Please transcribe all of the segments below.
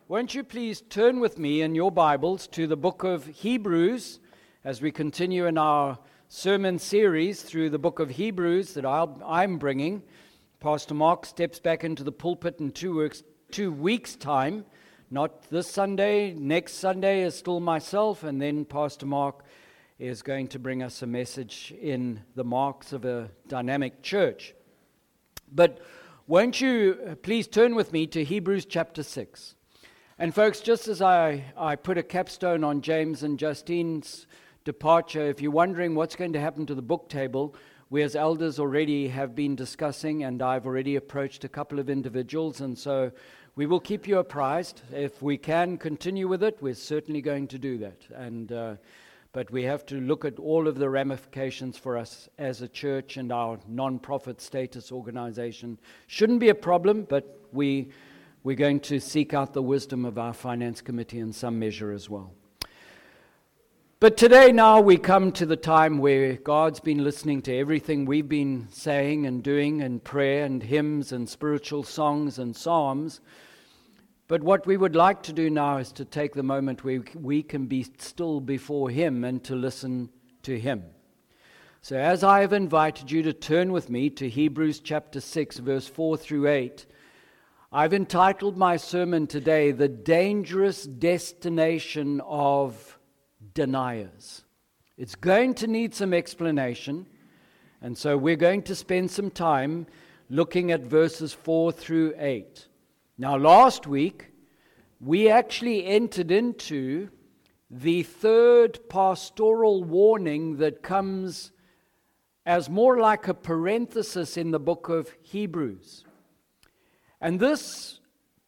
Won't you please turn with me in your Bibles to the book of Hebrews as we continue in our sermon series through the book of Hebrews that I'm bringing. Pastor Mark steps back into the pulpit in 2 weeks' time. Not this Sunday. Next Sunday is still myself, and then Pastor Mark is going to bring us a message in the marks of a dynamic church. But won't you please turn with me to Hebrews chapter 6. And folks, just as I put a capstone on James and Justine's departure, if you're wondering what's going to happen to the book table, we as elders already have been discussing, and I've already approached a couple of individuals, and so we will keep you apprised. If we can continue with it, we're certainly going to do that. But we have to look at all of the ramifications for us as a church, and our non-profit status organization shouldn't be a problem, but we're going to seek out the wisdom of our finance committee in some measure as well. But today now we come to the time where God's been listening to everything we've been saying and doing in prayer and hymns and spiritual songs and psalms. But what we would like to do now is to take the moment where we can be still before Him and to listen to Him. So as I have invited you to turn with me to Hebrews chapter 6, verse 4 through 8, I've entitled my sermon today, The Dangerous Destination of Deniers. It's going to need some explanation, and so we're going to spend some time looking at verses 4 through 8. Now, last week, we actually entered into the third pastoral warning that comes as more like a parenthesis in the book of Hebrews. And this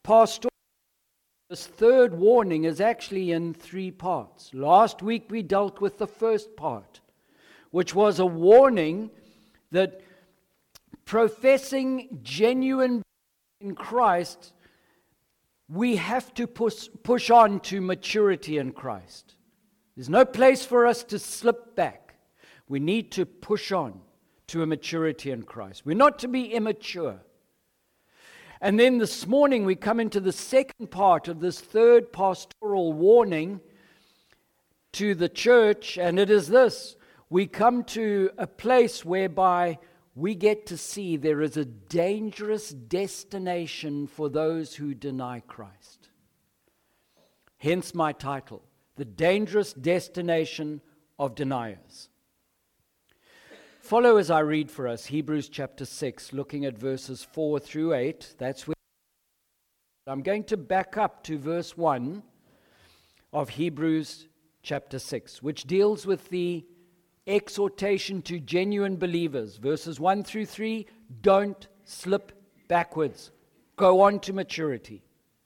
third warning is actually in 3 parts. Last week we dealt with the first part, which was a warning that professing genuine in Christ, we have to push on to maturity in Christ. There's no place for us to slip back. We need to push on to a maturity in Christ. We're not to be immature. And then this morning we come into the second part of this third pastoral warning to the church, and it is this. We come to a place whereby we get to see there is a dangerous destination for those who deny Christ. Hence my title, The Dangerous Destination of Deniers. Follow as I read for us Hebrews chapter 6, looking at verses 4 through 8. That's where I'm going to back up to verse 1 of Hebrews chapter 6, which deals with the exhortation to genuine believers. Verses 1 through 3, don't slip backwards. Go on to maturity.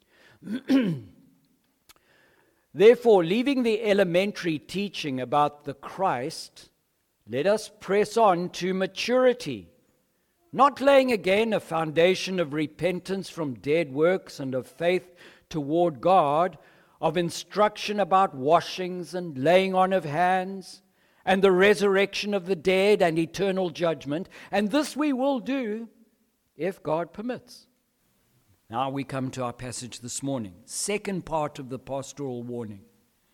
Therefore, leaving the elementary teaching about the Christ, let us press on to maturity, not laying again a foundation of repentance from dead works and of faith toward God, of instruction about washings and laying on of hands, and the resurrection of the dead and eternal judgment. And this we will do if God permits. Now we come to our passage this morning. Second part of the pastoral warning.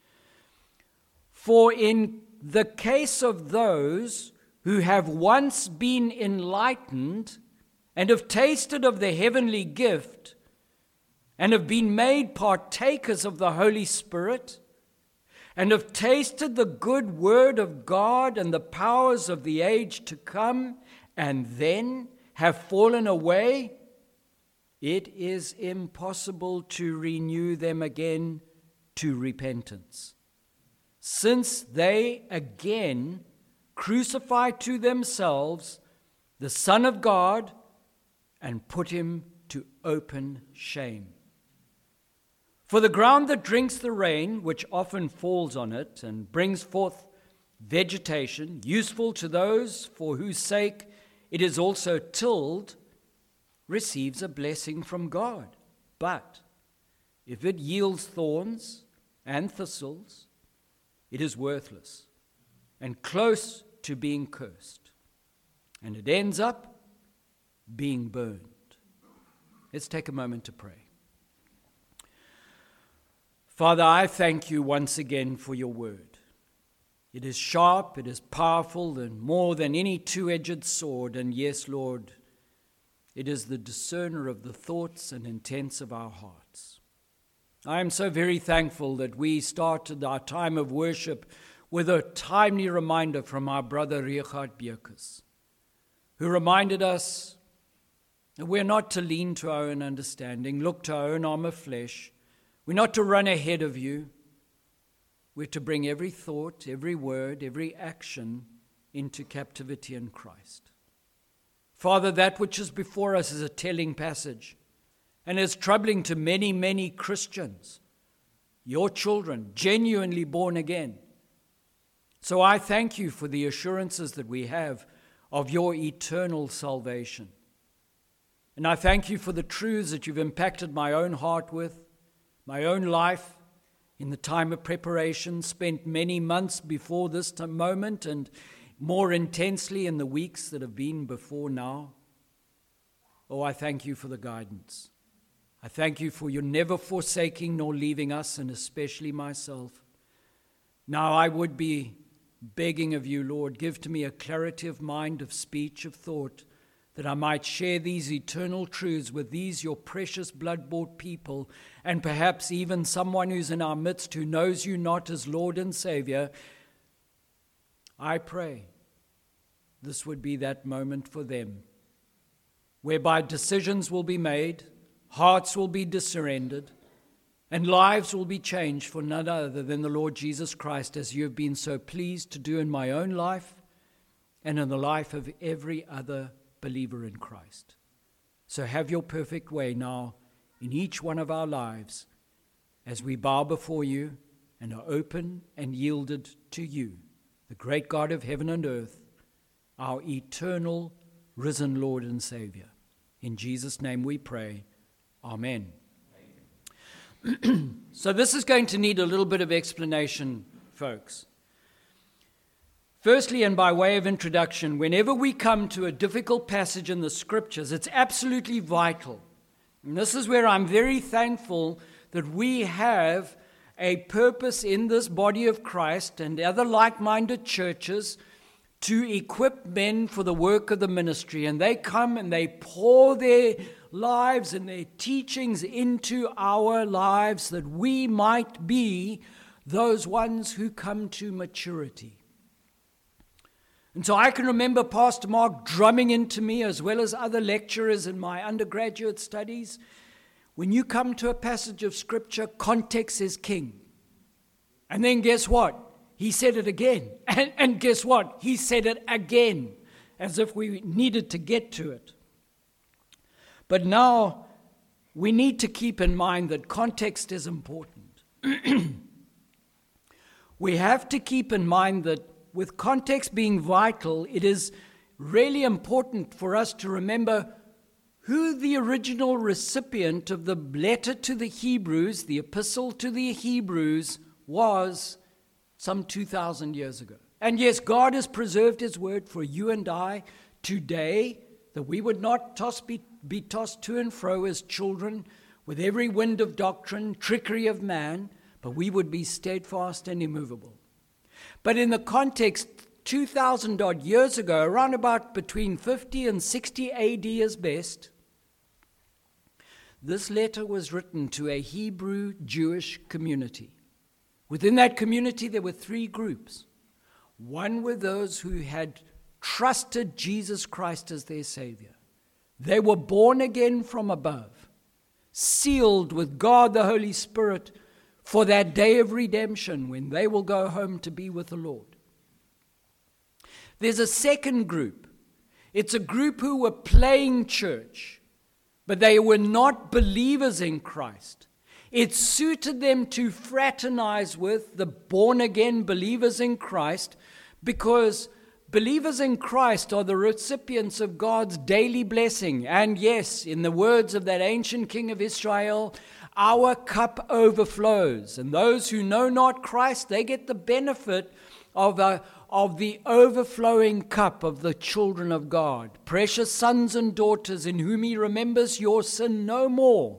For in the case of those who have once been enlightened and have tasted of the heavenly gift and have been made partakers of the Holy Spirit, and have tasted the good word of God and the powers of the age to come, and then have fallen away, it is impossible to renew them again to repentance, since they again crucify to themselves the Son of God and put him to open shame. For the ground that drinks the rain, which often falls on it, and brings forth vegetation, useful to those for whose sake it is also tilled, receives a blessing from God. But if it yields thorns and thistles, it is worthless and close to being cursed, and it ends up being burned. Let's take a moment to pray. Father, I thank you once again for your word. It is sharp, it is powerful, and more than any two-edged sword. And yes, Lord, it is the discerner of the thoughts and intents of our hearts. I am so very thankful that we started our time of worship with a timely reminder from our brother Richard Bierkes, who reminded us that we're not to lean to our own understanding, look to our own arm of flesh. We're not to run ahead of you. We're to bring every thought, every word, every action into captivity in Christ. Father, that which is before us is a telling passage and is troubling to many, many Christians, your children, genuinely born again. So I thank you for the assurances that we have of your eternal salvation. And I thank you for the truths that you've impacted my own heart with, my own life, in the time of preparation, spent many months before this moment and more intensely in the weeks that have been before now. Oh, I thank you for the guidance. I thank you for your never forsaking nor leaving us, and especially myself. Now I would be begging of you, Lord, give to me a clarity of mind, of speech, of thought, that I might share these eternal truths with these your precious blood-bought people, and perhaps even someone who's in our midst who knows you not as Lord and Savior. I pray this would be that moment for them, whereby decisions will be made, hearts will be surrendered, and lives will be changed for none other than the Lord Jesus Christ, as you have been so pleased to do in my own life and in the life of every other believer in Christ. So have your perfect way now in each one of our lives as we bow before you and are open and yielded to you, the great God of heaven and earth, our eternal risen Lord and Savior. In Jesus' name we pray. Amen. So this is going to need a little bit of explanation, folks. Firstly, and by way of introduction, whenever we come to a difficult passage in the Scriptures, it's absolutely vital. And this is where I'm very thankful that we have a purpose in this body of Christ and other like-minded churches to equip men for the work of the ministry. And they come and they pour their lives and their teachings into our lives that we might be those ones who come to maturity. And so I can remember Pastor Mark drumming into me, as well as other lecturers in my undergraduate studies, when you come to a passage of Scripture, context is king. And then guess what? He said it again. And guess what? He said it again, as if we needed to get to it. But now we need to keep in mind that context is important. We have to keep in mind that with context being vital, it is really important for us to remember who the original recipient of the letter to the Hebrews, the epistle to the Hebrews, was some 2,000 years ago. And yes, God has preserved his word for you and I today, that we would not be tossed to and fro as children with every wind of doctrine, trickery of man, but we would be steadfast and immovable. But in the context, 2,000 odd years ago, around about between 50 and 60 AD as best, this letter was written to a Hebrew Jewish community. Within that community, there were three groups. One were those who had trusted Jesus Christ as their Savior. They were born again from above, sealed with God the Holy Spirit for that day of redemption when they will go home to be with the Lord. There's a second group. It's a group who were playing church, but they were not believers in Christ. It suited them to fraternize with the born-again believers in Christ, because believers in Christ are the recipients of God's daily blessing. And yes, in the words of that ancient king of Israel, our cup overflows. And those who know not Christ, they get the benefit of the overflowing cup of the children of God. Precious sons and daughters, in whom he remembers your sin no more.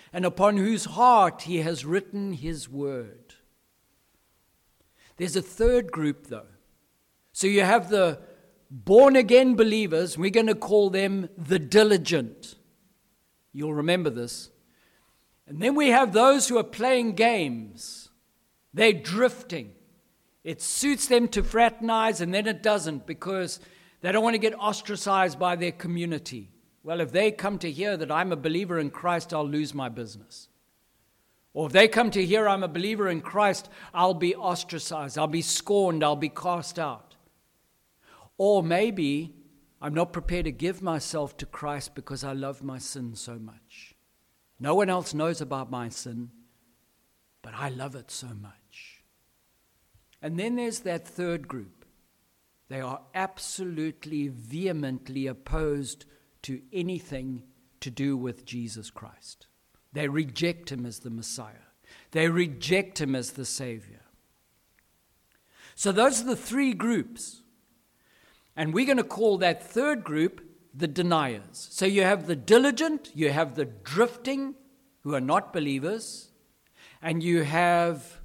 and upon whose heart he has written his word. There's a third group, though. So you have the born-again believers. We're going to call them the diligent. You'll remember this. And then we have those who are playing games. They're drifting. It suits them to fraternize, and then it doesn't, because they don't want to get ostracized by their community. Well, if they come to hear that I'm a believer in Christ, I'll lose my business. Or if they come to hear I'm a believer in Christ, I'll be ostracized, I'll be scorned, I'll be cast out. Or maybe I'm not prepared to give myself to Christ because I love my sin so much. No one else knows about my sin, but I love it so much. And then there's that third group. They are absolutely, vehemently opposed to anything to do with Jesus Christ. They reject him as the Messiah. They reject him as the Savior. So those are the three groups. And we're going to call that third group the deniers. So you have the diligent, you have the drifting, who are not believers, and you have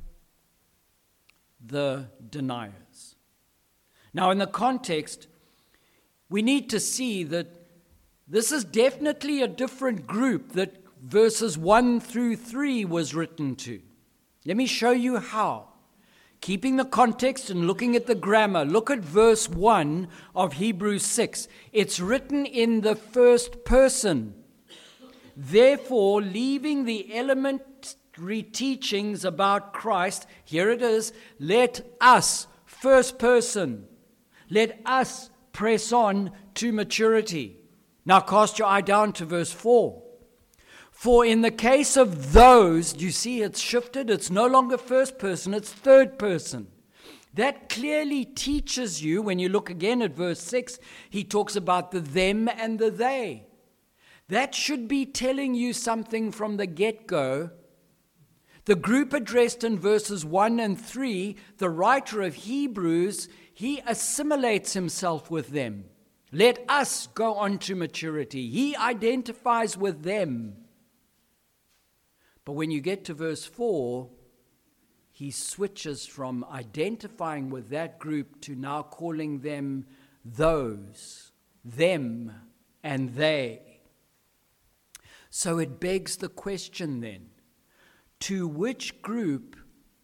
the deniers. Now, in the context, we need to see that this is definitely a different group that verses 1 through 3 was written to. Let me show you how. Keeping the context and looking at the grammar, look at verse 1 of Hebrews 6. It's written in the first person. Therefore, leaving the elementary teachings about Christ, here it is, let us, first person, let us press on to maturity. Now cast your eye down to verse 4. For in the case of those, do you see it's shifted? It's no longer first person, it's third person. That clearly teaches you, when you look again at verse 6, he talks about the them and the they. That should be telling you something from the get-go. The group addressed in verses 1 and 3, the writer of Hebrews, he assimilates himself with them. Let us go on to maturity. He identifies with them. But when you get to verse 4, he switches from identifying with that group to now calling them those, them, and they. So it begs the question then, to which group,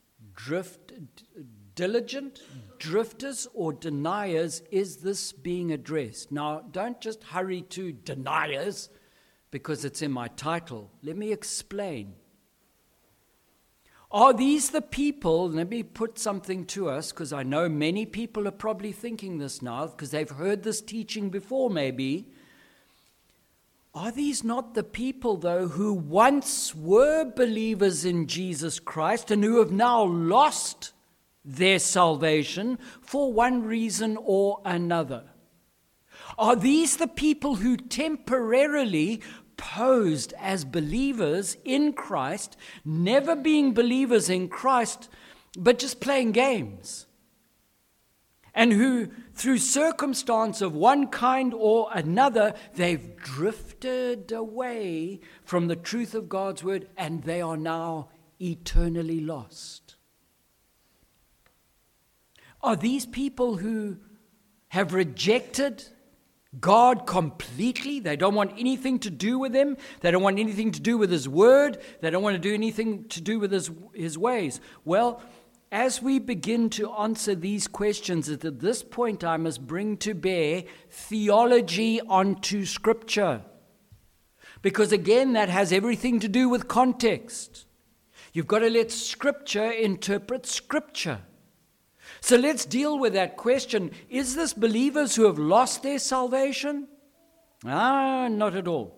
diligent, drifters, or deniers, is this being addressed? Now, don't just hurry to deniers because it's in my title. Let me explain. Are these the people, let me put something to us, because I know many people are probably thinking this now, because they've heard this teaching before maybe. Are these not the people, though, who once were believers in Jesus Christ and who have now lost their salvation for one reason or another? Are these the people who temporarily posed as believers in Christ, never being believers in Christ, but just playing games? And who, through circumstance of one kind or another, they've drifted away from the truth of God's word, and they are now eternally lost. Are these people who have rejected God completely? They don't want anything to do with him. They don't want anything to do with his word. They don't want to do anything to do with his ways. Well, as we begin to answer these questions, at this point I must bring to bear theology onto Scripture. Because again, that has everything to do with context. You've got to let Scripture interpret Scripture. So let's deal with that question. Is this believers who have lost their salvation? Not at all.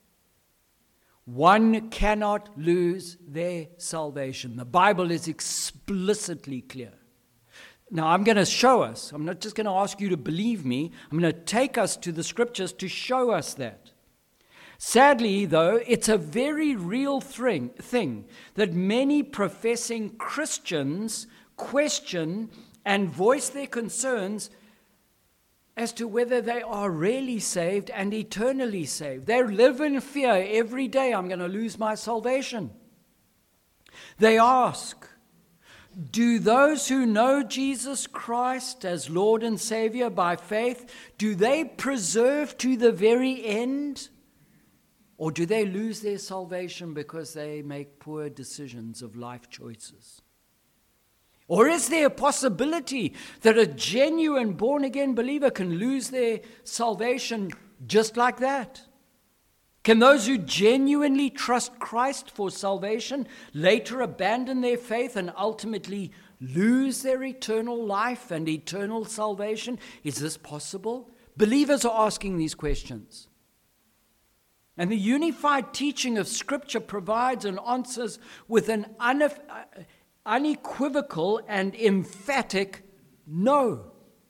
One cannot lose their salvation. The Bible is explicitly clear. Now, I'm going to show us. I'm not just going to ask you to believe me. I'm going to take us to the Scriptures to show us that. Sadly, though, it's a very real thing that many professing Christians question and voice their concerns as to whether they are really saved and eternally saved. They live in fear every day. I'm going to lose my salvation. They ask, do those who know Jesus Christ as Lord and Savior by faith, do they preserve to the very end? Or do they lose their salvation because they make poor decisions of life choices? Or is there a possibility that a genuine born-again believer can lose their salvation just like that? Can those who genuinely trust Christ for salvation later abandon their faith and ultimately lose their eternal life and eternal salvation? Is this possible? Believers are asking these questions. And the unified teaching of Scripture provides and answers with an unequivocal and emphatic no.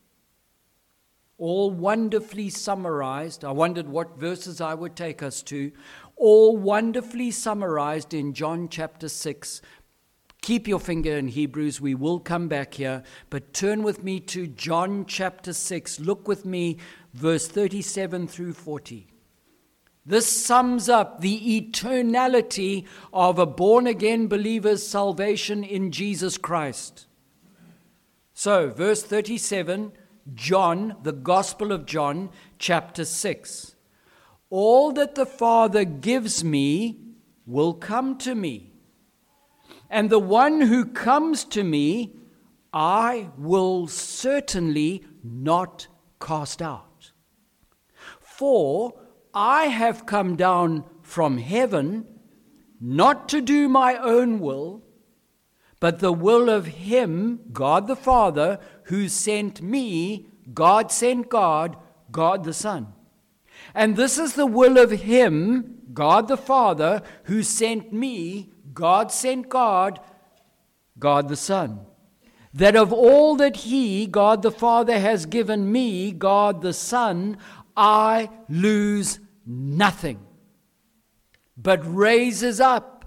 All wonderfully summarized. I wondered what verses I would take us to. All wonderfully summarized in John chapter 6. Keep your finger in Hebrews. We will come back here. But turn with me to John chapter 6. Look with me, verse 37 through 40. This sums up the eternality of a born-again believer's salvation in Jesus Christ. So, verse 37, John, the Gospel of John, chapter 6. All that the Father gives me will come to me, and the one who comes to me, I will certainly not cast out. For I have come down from heaven, not to do my own will, but the will of him, God the Father, who sent me. God sent God, God the Son. And this is the will of him, God the Father, who sent me. God sent God, God the Son. That of all that he, God the Father, has given me, God the Son, I lose nothing, but raise it up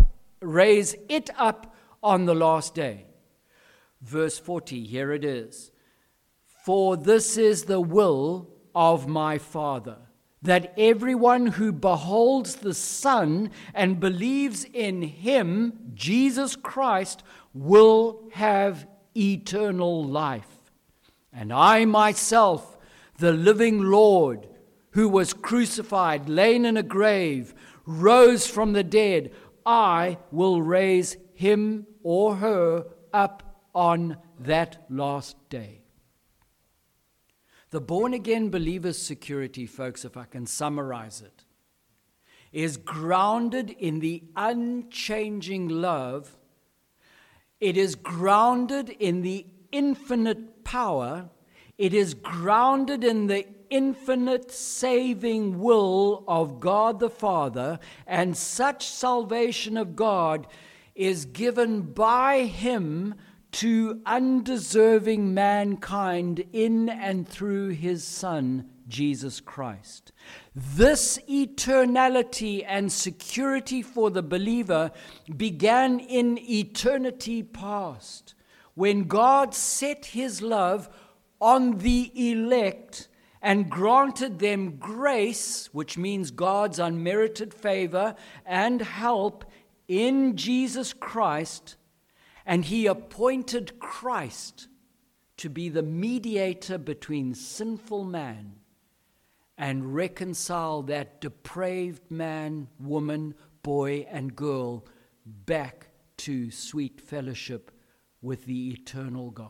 on the last day. Verse 40, here it is. For this is the will of my Father, that everyone who beholds the Son and believes in him, Jesus Christ, will have eternal life. And I myself, the living Lord, who was crucified, lain in a grave, rose from the dead, I will raise him or her up on that last day. The born-again believer's security, folks, if I can summarize it, is grounded in the unchanging love. It is grounded in the infinite power. It is grounded in the infinite saving will of God the Father, and such salvation of God is given by him to undeserving mankind in and through his Son, Jesus Christ. This eternality and security for the believer began in eternity past, when God set his love on the elect and granted them grace, which means God's unmerited favor and help in Jesus Christ, and he appointed Christ to be the mediator between sinful man and reconcile that depraved man, woman, boy, and girl back to sweet fellowship with the eternal God.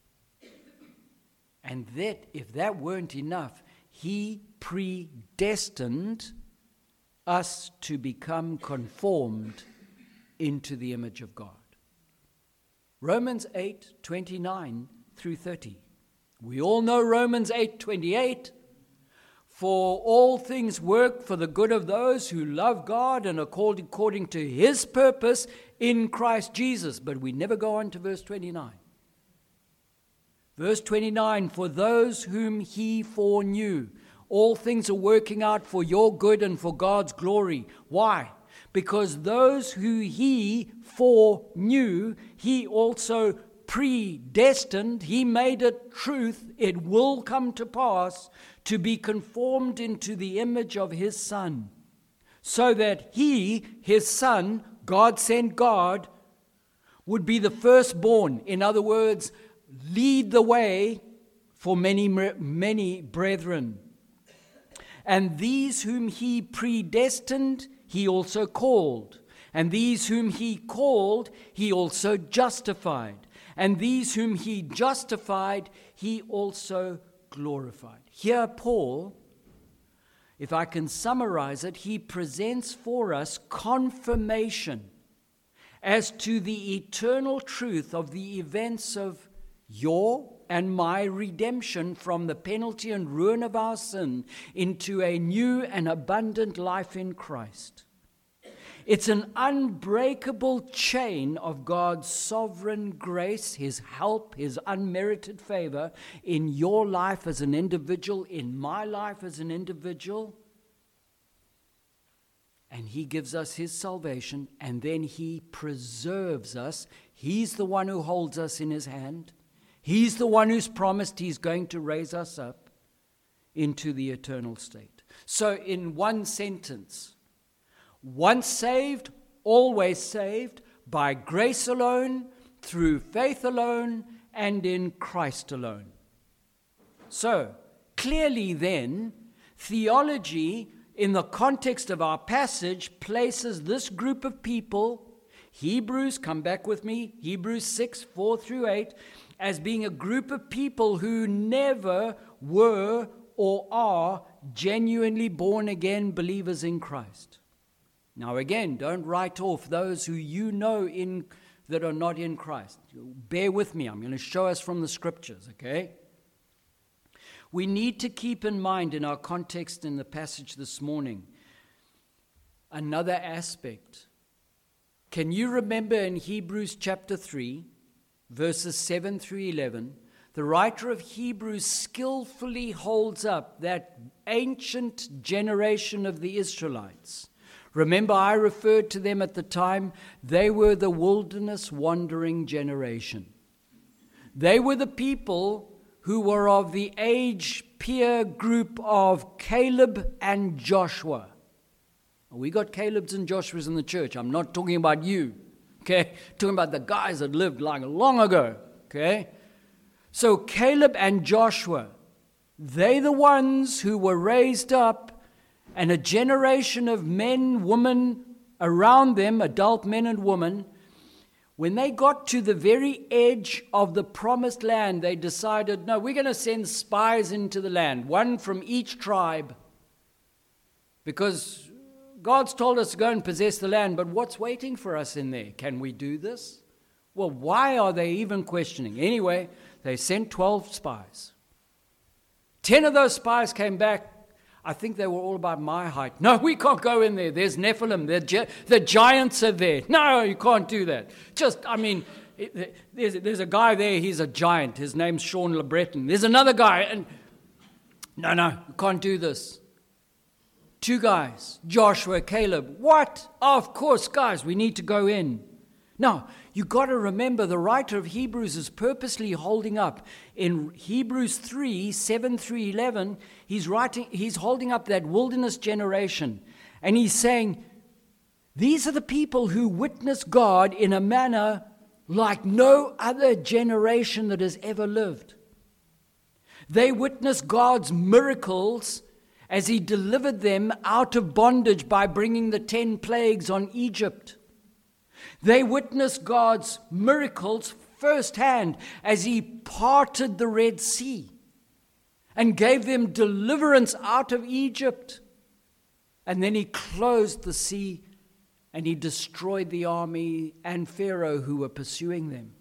And that, if that weren't enough, he predestined us to become conformed into the image of God. Romans 8:29 through 30. We all know Romans 8:28. For all things work for the good of those who love God and are called according to his purpose in Christ Jesus. But we never go on to verse 29. Verse 29, for those whom he foreknew, all things are working out for your good and for God's glory. Why? Because those who he foreknew, he also predestined, he made it truth, it will come to pass, to be conformed into the image of his Son, so that he, his Son, God sent God, would be the firstborn. In other words, lead the way for many brethren. And these whom he predestined, he also called. And these whom he called, he also justified. And these whom he justified, he also glorified. Here, Paul, if I can summarize it, he presents for us confirmation as to the eternal truth of the events of your and my redemption from the penalty and ruin of our sin into a new and abundant life in Christ. It's an unbreakable chain of God's sovereign grace, his help, his unmerited favor in your life as an individual, in my life as an individual. And he gives us his salvation, and then he preserves us. He's the one who holds us in his hand. He's the one who's promised he's going to raise us up into the eternal state. So in one sentence, once saved, always saved, by grace alone, through faith alone, and in Christ alone. So, clearly then, theology, in the context of our passage, places this group of people, Hebrews, come back with me, Hebrews 6, 4 through 8, as being a group of people who never were or are genuinely born-again believers in Christ. Now again, don't write off those who you know that are not in Christ. Bear with me, I'm going to show us from the scriptures, okay? We need to keep in mind in our context in the passage this morning another aspect. Can you remember in Hebrews chapter 3, verses 7 through 11, the writer of Hebrews skillfully holds up that ancient generation of the Israelites. Remember, I referred to them at the time. They were the wilderness wandering generation. They were the people who were of the age peer group of Caleb and Joshua. We got Caleb's and Joshua's in the church. I'm not talking about you, okay? Talking about the guys that lived long ago, okay? So Caleb and Joshua, they the ones who were raised up, and a generation of men, women around them, adult men and women, when they got to the very edge of the promised land, they decided, no, we're going to send spies into the land, one from each tribe, because God's told us to go and possess the land, but what's waiting for us in there? Can we do this? Well, why are they even questioning? Anyway, they sent 12 spies. 10 of those spies came back. I think they were all about my height. No, we can't go in there. There's Nephilim. The giants are there. No, you can't do that. There's a guy there. He's a giant. His name's Sean LeBreton. There's another guy. And no, we can't do this. 2 guys, Joshua, Caleb. What? Of course, guys, we need to go in. Now, you got to remember the writer of Hebrews is purposely holding up. In Hebrews 3, 7 through 11, he's holding up that wilderness generation. And he's saying, these are the people who witness God in a manner like no other generation that has ever lived. They witness God's miracles as he delivered them out of bondage by bringing the 10 plagues on Egypt. They witnessed God's miracles firsthand as he parted the Red Sea and gave them deliverance out of Egypt. And then he closed the sea and he destroyed the army and Pharaoh who were pursuing them.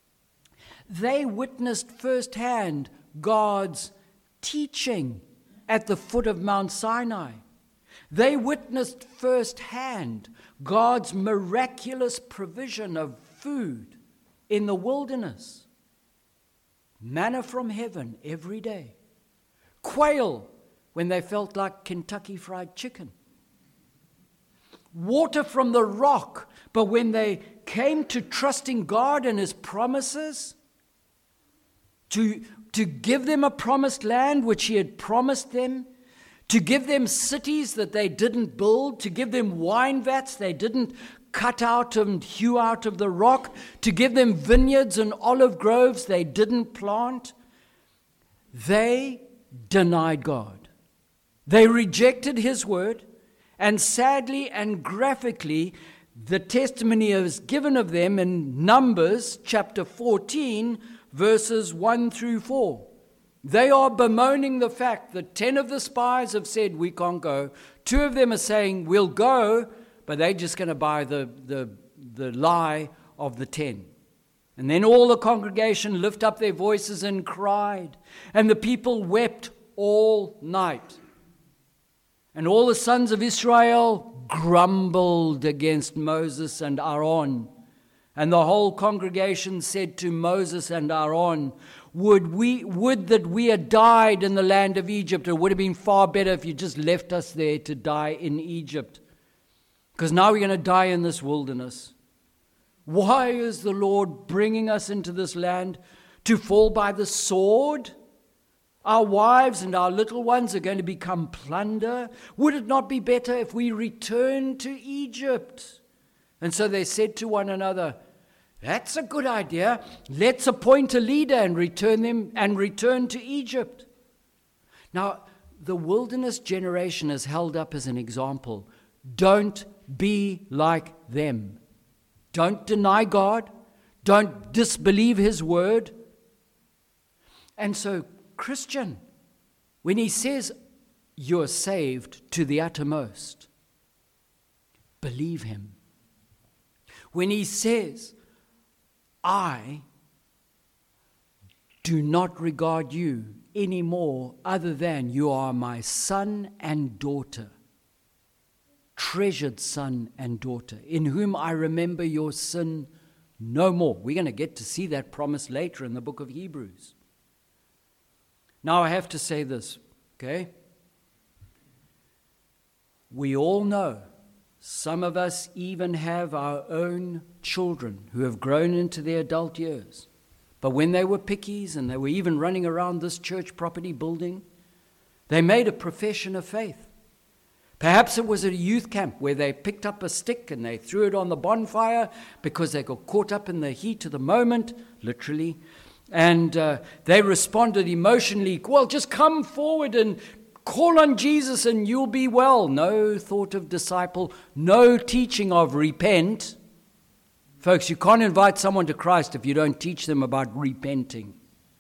They witnessed firsthand God's teaching at the foot of Mount Sinai. They witnessed firsthand God's miraculous provision of food in the wilderness. Manna from heaven every day. Quail when they felt like Kentucky Fried Chicken. Water from the rock, but when they came to trusting God and his promises, to give them a promised land which he had promised them, to give them cities that they didn't build, to give them wine vats they didn't cut out and hew out of the rock, to give them vineyards and olive groves they didn't plant. They denied God. They rejected his word, and sadly and graphically, the testimony is given of them in Numbers chapter 14, verses 1 through 4. They are bemoaning the fact that 10 of the spies have said, we can't go. 2 of them are saying, we'll go, but they're just going to buy the lie of the 10. And then all the congregation lift up their voices and cried, and the people wept all night. And all the sons of Israel grumbled against Moses and Aaron. And the whole congregation said to Moses and Aaron, Would that we had died in the land of Egypt. It would have been far better if you just left us there to die in Egypt. Because now we're going to die in this wilderness. Why is the Lord bringing us into this land to fall by the sword? Our wives and our little ones are going to become plunder. Would it not be better if we return to Egypt? And so they said to one another, that's a good idea. Let's appoint a leader and return to Egypt. Now, the wilderness generation is held up as an example. Don't be like them. Don't deny God. Don't disbelieve his word. And so, Christian, when he says you're saved to the uttermost, believe him. When he says, I do not regard you any more other than you are my son and daughter, treasured son and daughter, in whom I remember your sin no more. We're going to get to see that promise later in the book of Hebrews. Now I have to say this, okay? We all know, some of us even have our own children who have grown into their adult years. But when they were pickies and they were even running around this church property building, they made a profession of faith. Perhaps it was at a youth camp where they picked up a stick and they threw it on the bonfire because they got caught up in the heat of the moment, literally. And they responded emotionally, well, just come forward and call on Jesus and you'll be well. No thought of disciple, no teaching of repent. Folks, you can't invite someone to Christ if you don't teach them about repenting.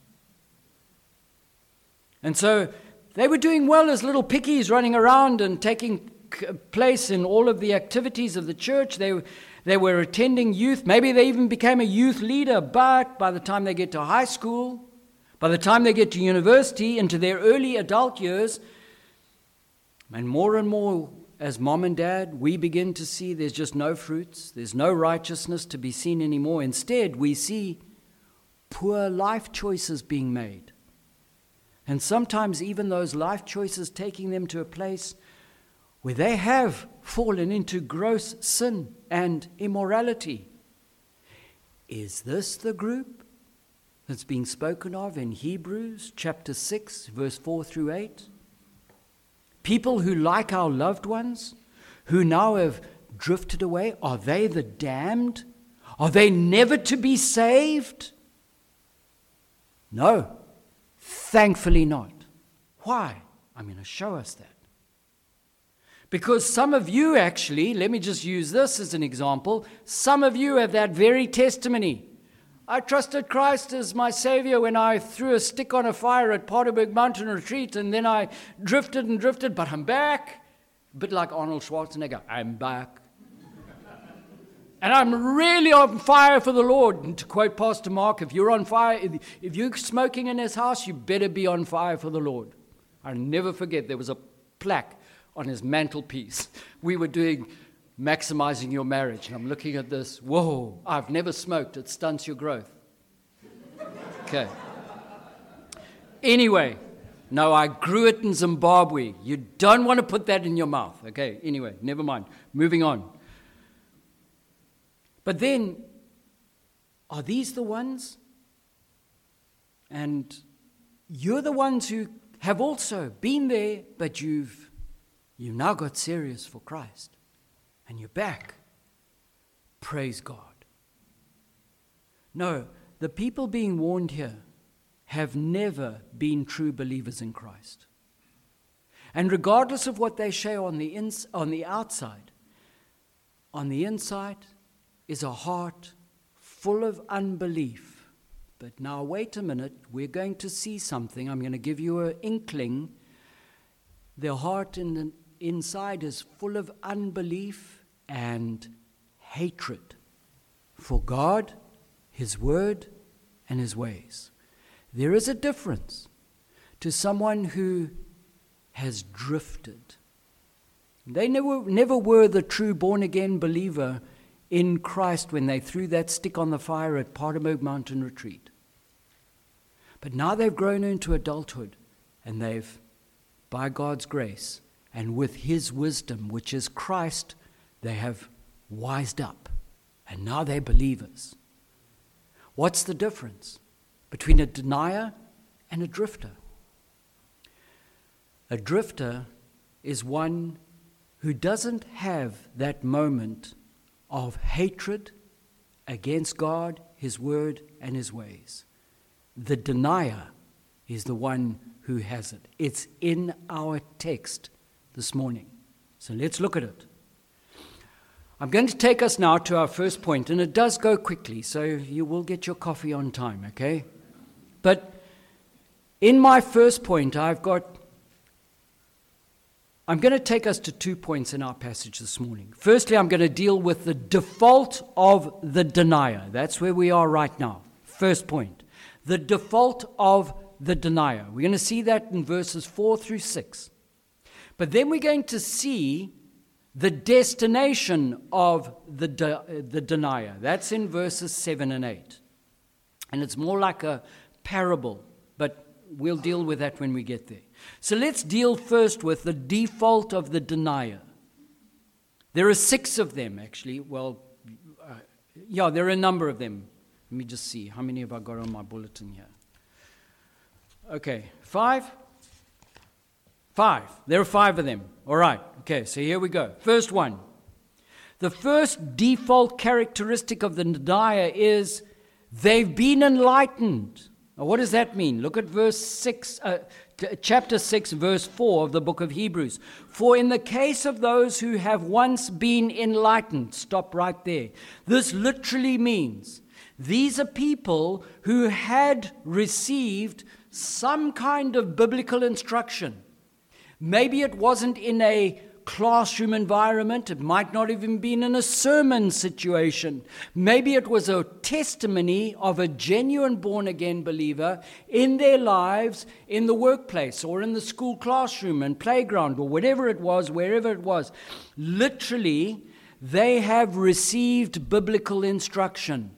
And so they were doing well as little pickies running around and taking place in all of the activities of the church. They were attending youth. Maybe they even became a youth leader, but by the time they get to high school, by the time they get to university, into their early adult years, and more as mom and dad, we begin to see there's just no fruits, there's no righteousness to be seen anymore. Instead, we see poor life choices being made. And sometimes even those life choices taking them to a place where they have fallen into gross sin and immorality. Is this the group that's being spoken of in Hebrews chapter 6, verse 4 through 8? People who, like our loved ones, who now have drifted away, are they the damned? Are they never to be saved? No, thankfully not. Why? I'm going to show us that. Because some of you actually, let me just use this as an example, some of you have that very testimony. I trusted Christ as my Savior when I threw a stick on a fire at Paardeberg Mountain Retreat, and then I drifted, but I'm back. A bit like Arnold Schwarzenegger, I'm back. And I'm really on fire for the Lord. And to quote Pastor Mark, if you're on fire, if you're smoking in his house, you better be on fire for the Lord. I'll never forget, there was a plaque on his mantelpiece. We were doing Maximizing Your Marriage. And I'm looking at this. Whoa, I've never smoked. It stunts your growth. Okay. Anyway, no, I grew it in Zimbabwe. You don't want to put that in your mouth. Okay, anyway, never mind. Moving on. But then, are these the ones? And you're the ones who have also been there, but you've now got serious for Christ. And you're back. Praise God. No, the people being warned here have never been true believers in Christ. And regardless of what they show on the outside, on the inside is a heart full of unbelief. But now wait a minute, we're going to see something. I'm going to give you an inkling. Their heart inside is full of unbelief and hatred for God, His Word, and His ways. There is a difference to someone who has drifted. They never were the true born-again believer in Christ when they threw that stick on the fire at Paardeberg Mountain Retreat. But now they've grown into adulthood, and they've, by God's grace, and with His wisdom, which is Christ, they have wised up, and now they're believers. What's the difference between a denier and a drifter? A drifter is one who doesn't have that moment of hatred against God, His Word, and His ways. The denier is the one who has it. It's in our text this morning. So let's look at it. I'm going to take us now to our first point, and it does go quickly, so you will get your coffee on time, okay? But in my first point, I'm going to take us to 2 points in our passage this morning. Firstly, I'm going to deal with the default of the denier. That's where we are right now. First point, the default of the denier. We're going to see that in verses 4 through 6. But then we're going to see the destination of the denier. That's in verses 7 and 8. And it's more like a parable, but we'll deal with that when we get there. So let's deal first with the default of the denier. There are 6 of them, actually. Well, there are a number of them. Let me just see. How many have I got on my bulletin here? Okay, 5? 5. There are 5 of them. All right. Okay, so here we go. First one. The first default characteristic of the denier is they've been enlightened. Now, what does that mean? Look at chapter 6, verse 4 of the book of Hebrews. For in the case of those who have once been enlightened, stop right there. This literally means these are people who had received some kind of biblical instruction. Maybe it wasn't in a classroom environment. It might not even been in a sermon situation. Maybe it was a testimony of a genuine born-again believer in their lives, in the workplace or in the school classroom and playground or whatever it was, wherever it was. Literally, they have received biblical instruction,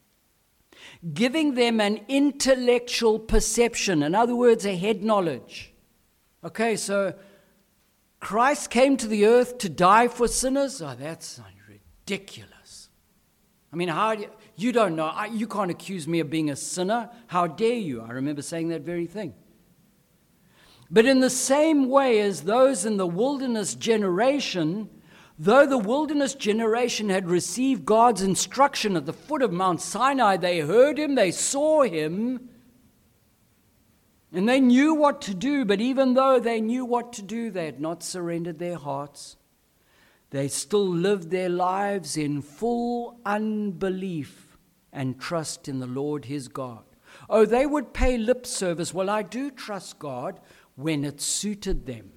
giving them an intellectual perception. In other words, a head knowledge. Okay, so Christ came to the earth to die for sinners? Oh, that's ridiculous. I mean, you don't know. You can't accuse me of being a sinner. How dare you? I remember saying that very thing. But in the same way as those in the wilderness generation, though the wilderness generation had received God's instruction at the foot of Mount Sinai, they heard Him, they saw Him, and they knew what to do, but even though they knew what to do, they had not surrendered their hearts. They still lived their lives in full unbelief and trust in the Lord his God. Oh, they would pay lip service. Well, I do trust God when it suited them.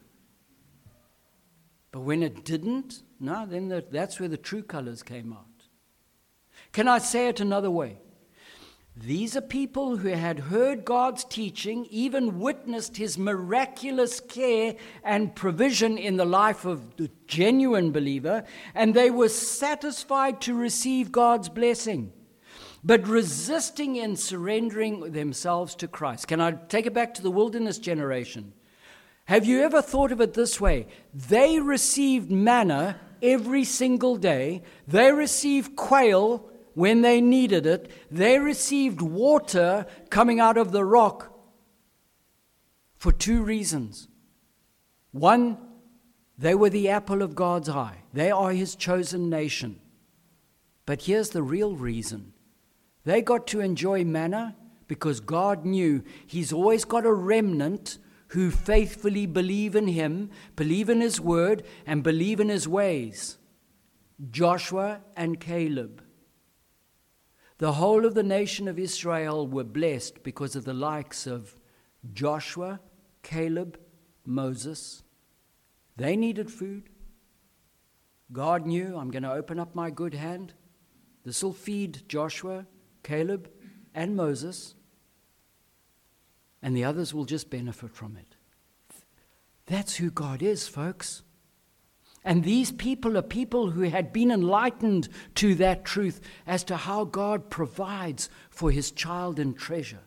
But when it didn't, no, then that's where the true colors came out. Can I say it another way? These are people who had heard God's teaching, even witnessed His miraculous care and provision in the life of the genuine believer, and they were satisfied to receive God's blessing, but resisting and surrendering themselves to Christ. Can I take it back to the wilderness generation? Have you ever thought of it this way? They received manna every single day. They received quail when they needed it. They received water coming out of the rock for two reasons. One, they were the apple of God's eye. They are his chosen nation. But here's the real reason. They got to enjoy manna because God knew he's always got a remnant who faithfully believe in him, believe in his word, and believe in his ways. Joshua and Caleb. The whole of the nation of Israel were blessed because of the likes of Joshua, Caleb, Moses. They needed food. God knew, I'm going to open up my good hand. This will feed Joshua, Caleb, and Moses. And the others will just benefit from it. That's who God is, folks. And these people are people who had been enlightened to that truth as to how God provides for his child and treasure.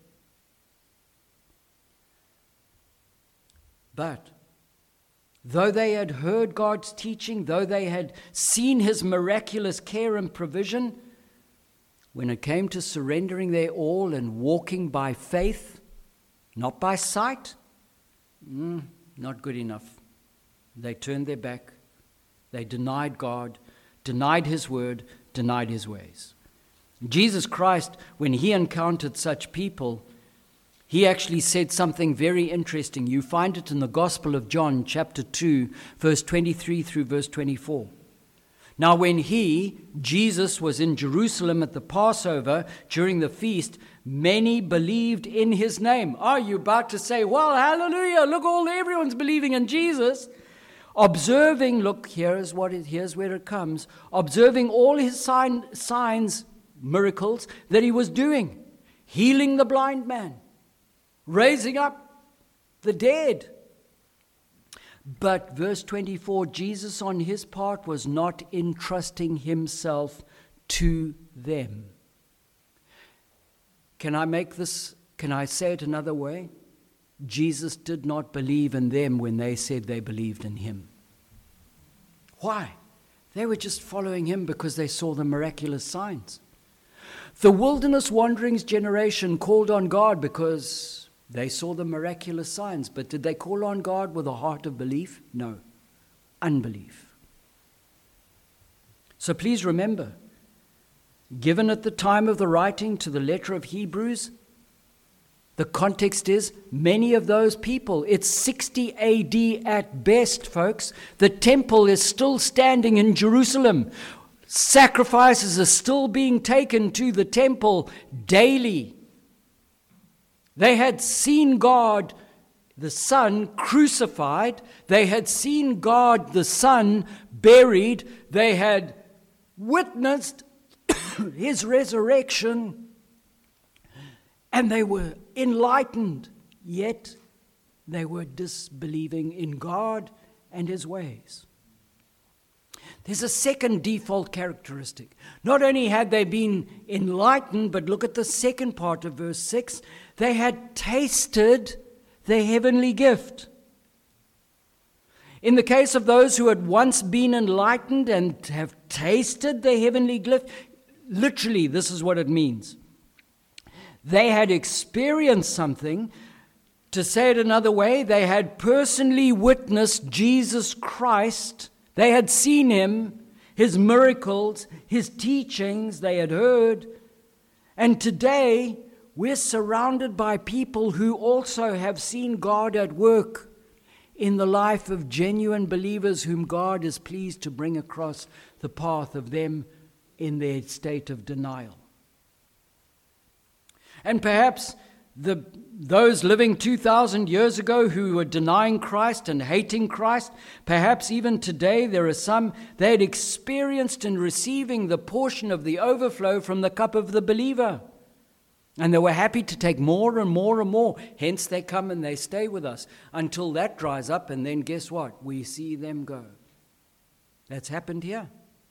But though they had heard God's teaching, though they had seen his miraculous care and provision, when it came to surrendering their all and walking by faith, not by sight, not good enough. They turned their back. They denied God, denied his word, denied his ways. Jesus Christ, when he encountered such people, he actually said something very interesting. You find it in the Gospel of John, chapter 2, verse 23 through verse 24. Now when Jesus, was in Jerusalem at the Passover during the feast, many believed in his name. Are you about to say, well, hallelujah, look, everyone's believing in Jesus? Observing, look, here's where it comes. Observing all his signs, miracles that he was doing. Healing the blind man. Raising up the dead. But verse 24, Jesus on his part was not entrusting himself to them. Can I say it another way? Jesus did not believe in them when they said they believed in him. Why? They were just following him because they saw the miraculous signs. The wilderness wanderings generation called on God because they saw the miraculous signs. But did they call on God with a heart of belief? No. Unbelief. So please remember, given at the time of the writing to the letter of Hebrews, the context is many of those people. It's 60 AD at best, folks. The temple is still standing in Jerusalem. Sacrifices are still being taken to the temple daily. They had seen God, the Son, crucified. They had seen God, the Son, buried. They had witnessed his resurrection. And they were enlightened, yet they were disbelieving in God and his ways. There's a second default characteristic. Not only had they been enlightened, but look at the second part of verse 6. They had tasted the heavenly gift. In the case of those who had once been enlightened and have tasted the heavenly gift, literally this is what it means. They had experienced something. To say it another way, they had personally witnessed Jesus Christ. They had seen him, his miracles, his teachings they had heard. And today, we're surrounded by people who also have seen God at work in the life of genuine believers whom God is pleased to bring across the path of them in their state of denial. And perhaps those living 2,000 years ago who were denying Christ and hating Christ, perhaps even today there are some, they had experienced in receiving the portion of the overflow from the cup of the believer. And they were happy to take more and more and more. Hence they come and they stay with us until that dries up, and then guess what? We see them go. That's happened here.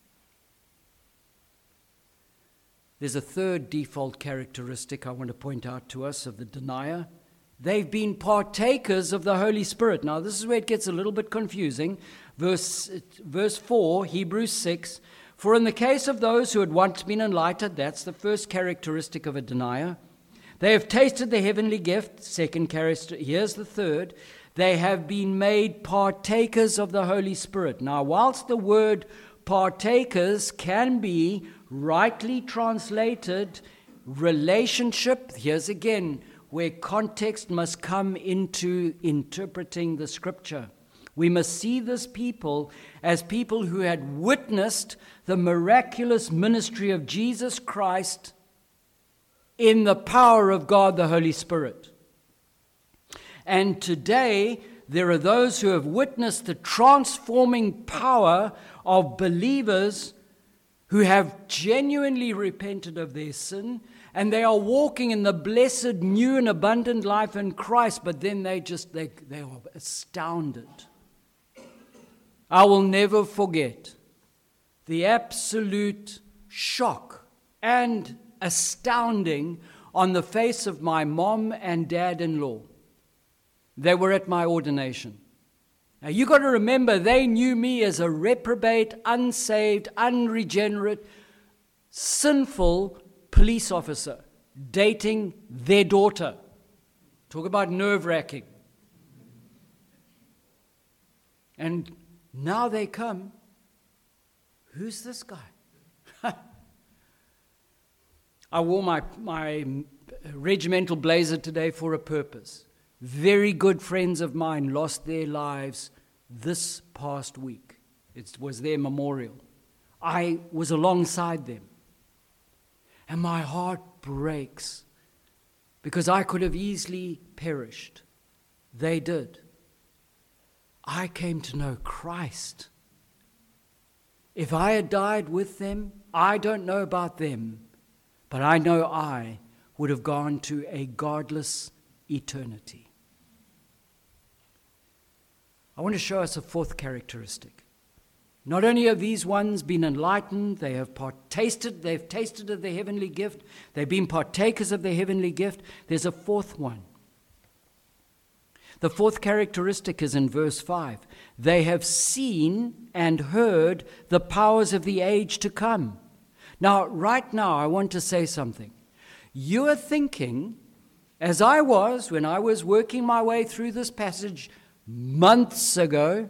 There's a third default characteristic I want to point out to us of the denier. They've been partakers of the Holy Spirit. Now, this is where it gets a little bit confusing. Verse 4, Hebrews 6, For in the case of those who had once been enlightened, that's the first characteristic of a denier. They have tasted the heavenly gift. Second characteristic, here's the third. They have been made partakers of the Holy Spirit. Now, whilst the word partakers can be rightly translated relationship, here's again where context must come into interpreting the scripture. We must see this people as people who had witnessed the miraculous ministry of Jesus Christ in the power of God the Holy Spirit. And today, there are those who have witnessed the transforming power of believers who have genuinely repented of their sin, and they are walking in the blessed, new and abundant life in Christ, but then they are astounded. I will never forget the absolute shock and astounding on the face of my mom and dad-in-law. They were at my ordination. Now you got to remember, they knew me as a reprobate, unsaved, unregenerate, sinful police officer dating their daughter. Talk about nerve-wracking. And now they come. Who's this guy? I wore my regimental blazer today for a purpose. Very good friends of mine lost their lives this past week. It was their memorial. I was alongside them. And my heart breaks because I could have easily perished. They did. I came to know Christ. If I had died with them, I don't know about them, but I know I would have gone to a godless eternity. I want to show us a fourth characteristic. Not only have these ones been enlightened, they've tasted of the heavenly gift, they've been partakers of the heavenly gift, there's a fourth one. The fourth characteristic is in verse 5. They have seen and heard the powers of the age to come. Now, right now, I want to say something. You are thinking, as I was when I was working my way through this passage months ago,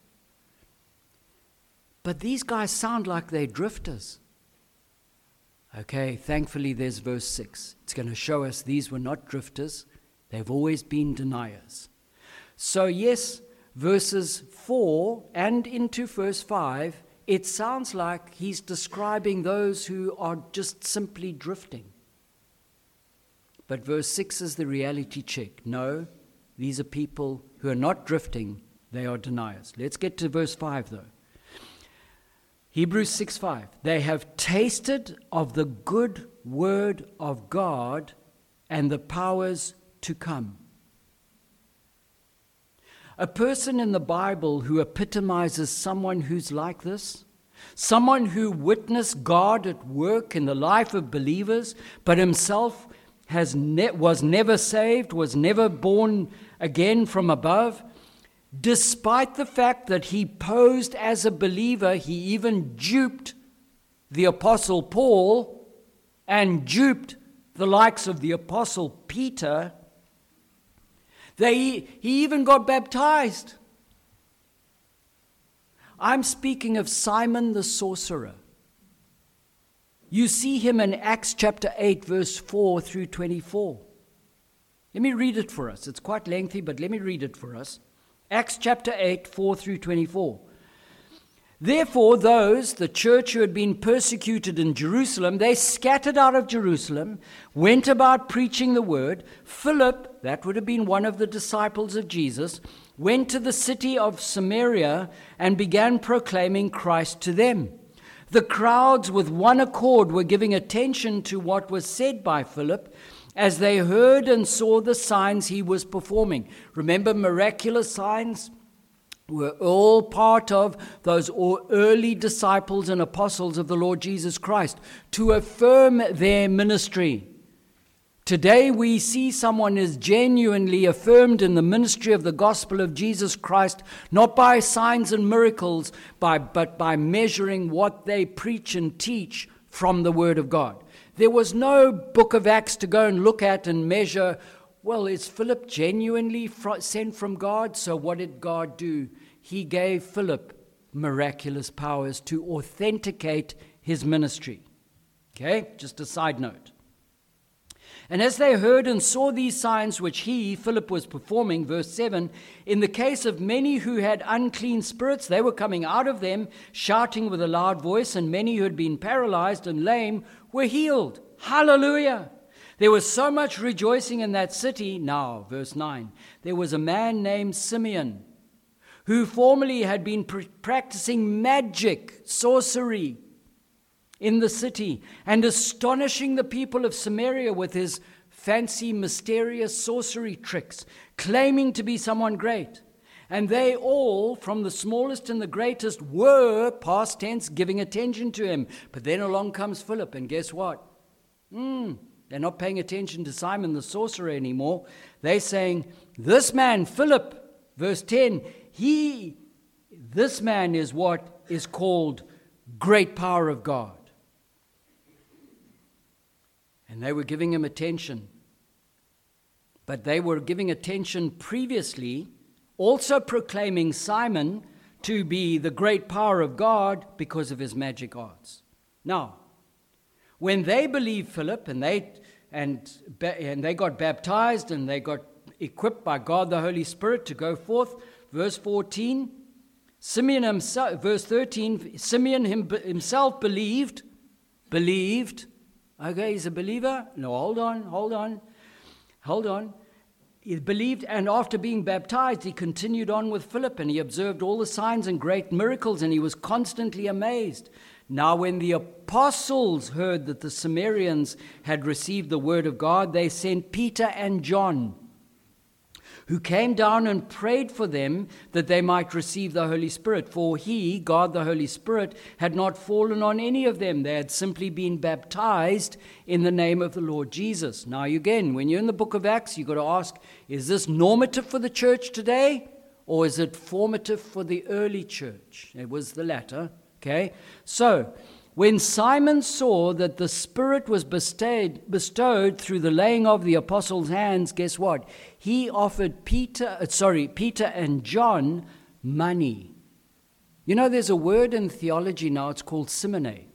but these guys sound like they're drifters. Okay, thankfully there's verse 6. It's going to show us these were not drifters. They've always been deniers. So yes, verses 4 and into verse 5, it sounds like he's describing those who are just simply drifting. But verse 6 is the reality check. No, these are people who are not drifting, they are deniers. Let's get to verse 5 though. Hebrews 6:5. They have tasted of the good word of God and the powers to come. A person in the Bible who epitomizes someone who's like this, someone who witnessed God at work in the life of believers, but himself was never saved, was never born again from above, despite the fact that he posed as a believer, he even duped the Apostle Paul and duped the likes of the Apostle Peter. He even got baptized. I'm speaking of Simon the sorcerer. You see him in Acts chapter 8, verse 4 through 24. Let me read it for us. It's quite lengthy, but let me read it for us. Acts chapter 8, 4 through 24. Therefore, the church who had been persecuted in Jerusalem, they scattered out of Jerusalem, went about preaching the word. Philip, that would have been one of the disciples of Jesus, went to the city of Samaria and began proclaiming Christ to them. The crowds with one accord were giving attention to what was said by Philip as they heard and saw the signs he was performing. Remember, miraculous signs were all part of those early disciples and apostles of the Lord Jesus Christ to affirm their ministry. Today we see someone is genuinely affirmed in the ministry of the gospel of Jesus Christ, not by signs and miracles, but by measuring what they preach and teach from the Word of God. There was no book of Acts to go and look at and measure, well, is Philip genuinely sent from God? So what did God do? He gave Philip miraculous powers to authenticate his ministry. Okay, just a side note. And as they heard and saw these signs which he, Philip, was performing, verse 7, in the case of many who had unclean spirits, they were coming out of them, shouting with a loud voice, and many who had been paralyzed and lame were healed. Hallelujah! There was so much rejoicing in that city. Now, verse 9, there was a man named Simeon, who formerly had been practicing magic, sorcery, in the city, and astonishing the people of Samaria with his fancy, mysterious sorcery tricks, claiming to be someone great. And they all, from the smallest and the greatest, were, past tense, giving attention to him. But then along comes Philip, and guess what? They're not paying attention to Simon the sorcerer anymore. They're saying, this man, Philip, verse 10, this man is what is called great power of God. And they were giving him attention. But they were giving attention previously, also proclaiming Simon to be the great power of God because of his magic arts. Now, when they believed Philip and they got baptized and they got equipped by God the Holy Spirit to go forth, verse 14, Simeon himself, verse 13, Simeon himself believed. Okay, he's a believer? No, hold on. He believed, and after being baptized, he continued on with Philip, and he observed all the signs and great miracles, and he was constantly amazed. Now, when the apostles heard that the Samaritans had received the word of God, they sent Peter and John, who came down and prayed for them that they might receive the Holy Spirit. For he, God the Holy Spirit, had not fallen on any of them. They had simply been baptized in the name of the Lord Jesus. Now again, when you're in the book of Acts, you've got to ask, is this normative for the church today? Or is it formative for the early church? It was the latter. Okay? So, when Simon saw that the Spirit was bestowed through the laying of the apostles' hands, guess what? He offered Peter and John money. You know, there's a word in theology now, it's called simone.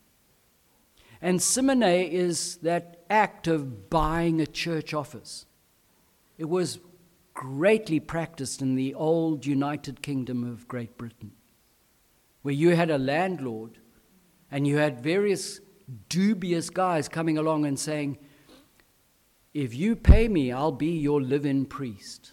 And simone is that act of buying a church office. It was greatly practiced in the old United Kingdom of Great Britain, where you had a landlord and you had various dubious guys coming along and saying, if you pay me, I'll be your live-in priest.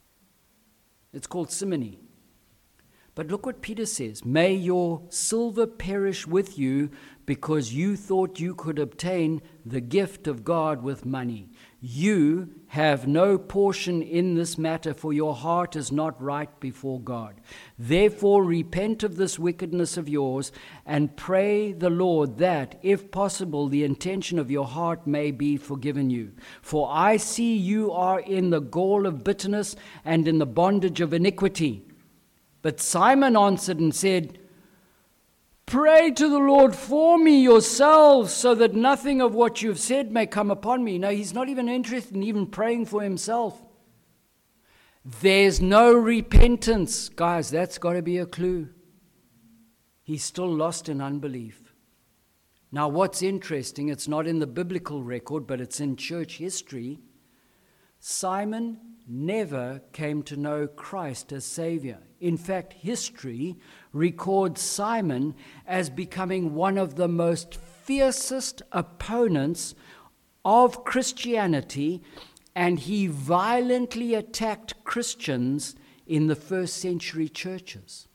It's called simony. But look what Peter says. May your silver perish with you because you thought you could obtain the gift of God with money. You have no portion in this matter, for your heart is not right before God. Therefore repent of this wickedness of yours and pray the Lord that, if possible, the intention of your heart may be forgiven you. For I see you are in the gall of bitterness and in the bondage of iniquity. But Simon answered and said, pray to the Lord for me yourselves, so that nothing of what you've said may come upon me. No, he's not even interested in even praying for himself. There's no repentance. Guys, that's got to be a clue. He's still lost in unbelief. Now, what's interesting, it's not in the biblical record, but it's in church history. Simon never came to know Christ as Savior. In fact, history records Simon as becoming one of the most fiercest opponents of Christianity, and he violently attacked Christians in the first century churches.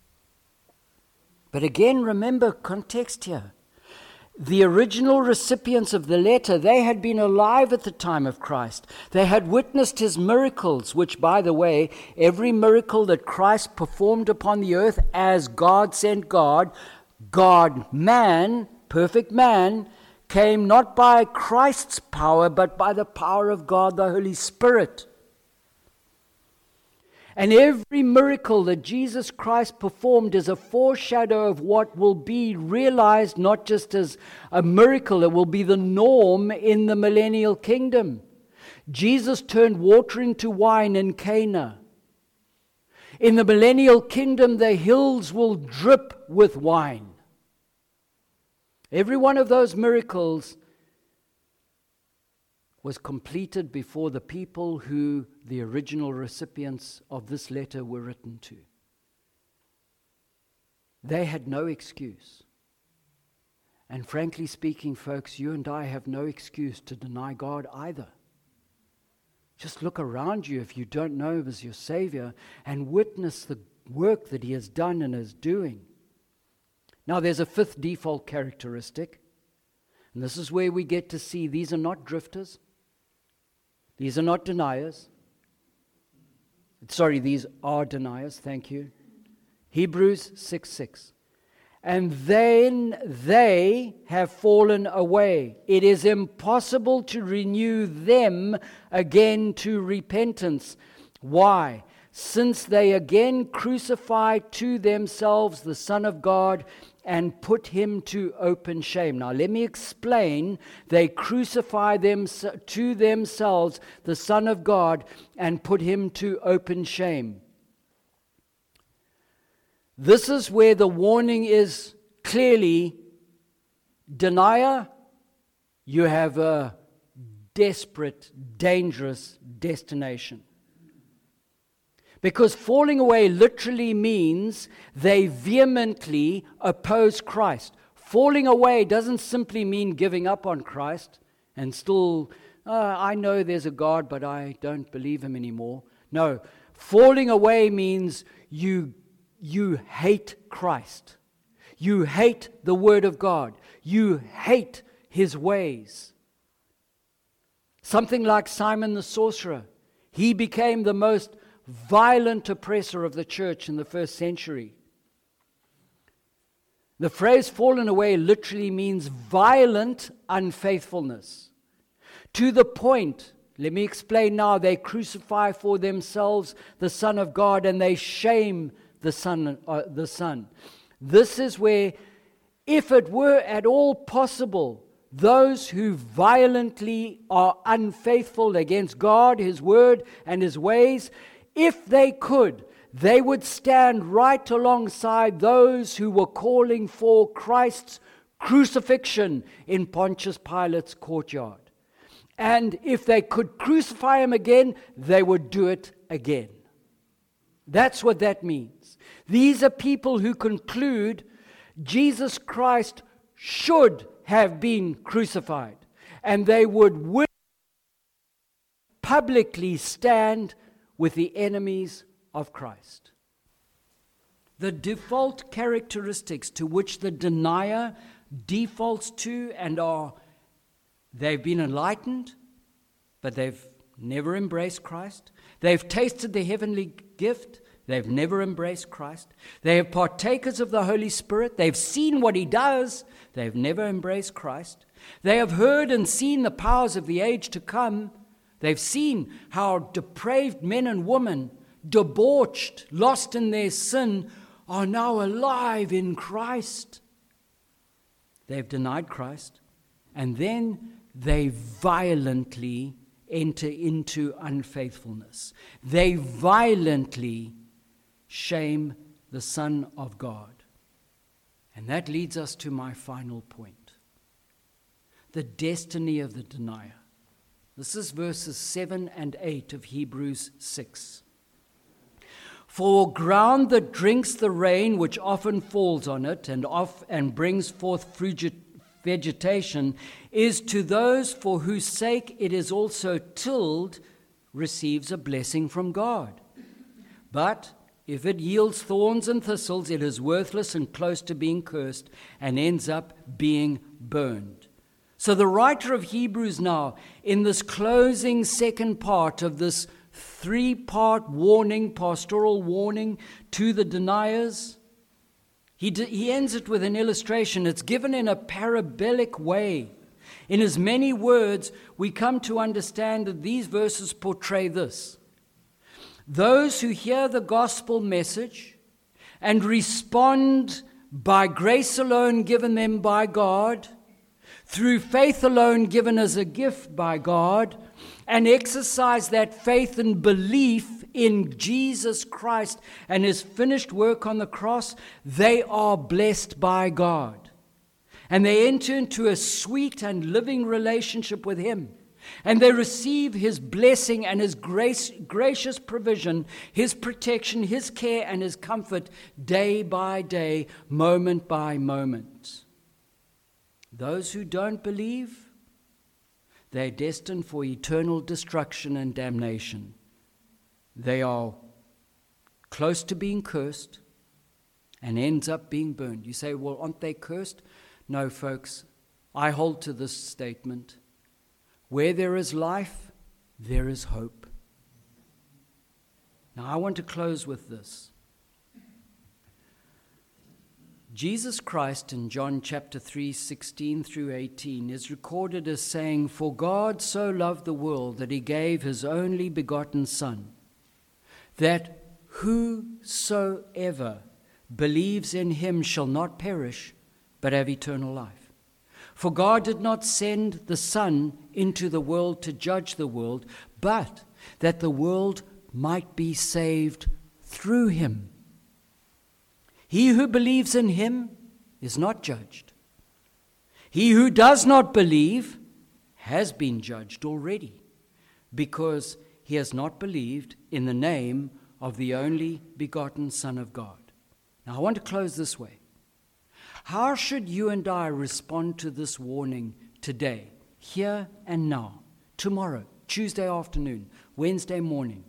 But again, remember context here. The original recipients of the letter, they had been alive at the time of Christ. They had witnessed his miracles, which, by the way, every miracle that Christ performed upon the earth as God sent God, God-man, perfect man, came not by Christ's power, but by the power of God, the Holy Spirit. And every miracle that Jesus Christ performed is a foreshadow of what will be realized not just as a miracle, it will be the norm in the millennial kingdom. Jesus turned water into wine in Cana. In the millennial kingdom, the hills will drip with wine. Every one of those miracles was completed before the people who the original recipients of this letter were written to. They had no excuse. And frankly speaking, folks, you and I have no excuse to deny God either. Just look around you if you don't know Him as your Savior and witness the work that He has done and is doing. Now there's a fifth default characteristic, and this is where we get to see these are not drifters. These are not deniers. Sorry, these are deniers, thank you. Hebrews 6:6. And then they have fallen away. It is impossible to renew them again to repentance. Why? Since they again crucify to themselves the Son of God and put Him to open shame. Now let me explain. They crucify to themselves the Son of God and put Him to open shame. This is where the warning is clearly, denier, you have a desperate, dangerous destination. Because falling away literally means they vehemently oppose Christ. Falling away doesn't simply mean giving up on Christ and still, I know there's a God, but I don't believe Him anymore. No, falling away means you hate Christ. You hate the Word of God. You hate His ways. Something like Simon the sorcerer. He became the most violent oppressor of the church in the first century. The phrase fallen away literally means violent unfaithfulness. To the point, let me explain now, they crucify for themselves the Son of God and they shame the Son. This is where, if it were at all possible, those who violently are unfaithful against God, His Word, and His ways, if they could, they would stand right alongside those who were calling for Christ's crucifixion in Pontius Pilate's courtyard. And if they could crucify Him again, they would do it again. That's what that means. These are people who conclude Jesus Christ should have been crucified, and they would publicly stand with the enemies of Christ. The default characteristics to which the denier defaults to they've been enlightened, but they've never embraced Christ. They've tasted the heavenly gift. They've never embraced Christ. They are partakers of the Holy Spirit. They've seen what He does. They've never embraced Christ. They have heard and seen the powers of the age to come. They've seen how depraved men and women, debauched, lost in their sin, are now alive in Christ. They've denied Christ. And then they violently enter into unfaithfulness. They violently shame the Son of God. And that leads us to my final point. The destiny of the denier. This is verses 7 and 8 of Hebrews 6. For ground that drinks the rain which often falls on it and brings forth vegetation is to those for whose sake it is also tilled, receives a blessing from God. But if it yields thorns and thistles, it is worthless and close to being cursed and ends up being burned. So the writer of Hebrews now, in this closing second part of this three-part warning, pastoral warning to the deniers, he ends it with an illustration. It's given in a parabolic way. In as many words, we come to understand that these verses portray this. Those who hear the gospel message and respond by grace alone given them by God, through faith alone given as a gift by God, and exercise that faith and belief in Jesus Christ and His finished work on the cross, they are blessed by God. And they enter into a sweet and living relationship with Him. And they receive His blessing and His gracious provision, His protection, His care, and His comfort day by day, moment by moment. Those who don't believe, they're destined for eternal destruction and damnation. They are close to being cursed and ends up being burned. You say, well, aren't they cursed? No, folks, I hold to this statement. Where there is life, there is hope. Now, I want to close with this. Jesus Christ in John chapter 3, 16 through 18 is recorded as saying, "For God so loved the world that He gave His only begotten Son, that whosoever believes in Him shall not perish, but have eternal life. For God did not send the Son into the world to judge the world, but that the world might be saved through Him. He who believes in Him is not judged. He who does not believe has been judged already, because he has not believed in the name of the only begotten Son of God." Now, I want to close this way. How should you and I respond to this warning today, here and now, tomorrow, Tuesday afternoon, Wednesday morning?